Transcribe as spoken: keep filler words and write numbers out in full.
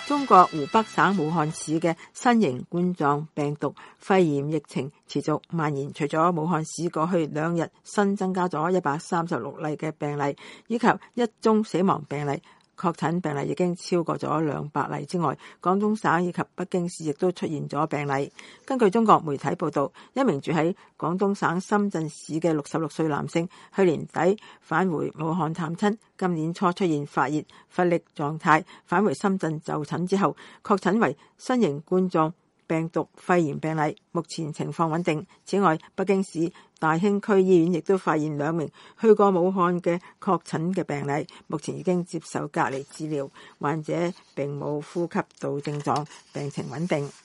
中國湖北省武漢市嘅新型冠狀病毒肺炎疫情持續蔓延，除咗武漢市過去兩日新增加咗一百三十六例嘅病例，以及一宗死亡病例，確診病例已經超過咗兩百例之外，廣東省以及北京市亦都出現咗病例。根據中國媒體報道，一名住喺廣東省深圳市嘅六十六歲男性，去年底返回武漢探親，今年初出現發熱、乏力狀態，返回深圳就診之後，確診為新型冠狀病毒肺炎病例，目前情況穩定。此外，北京市大興區醫院亦都發現兩名去過武漢嘅確診嘅病例，目前已經接受隔離治療，患者並冇呼吸道症狀，病情穩定。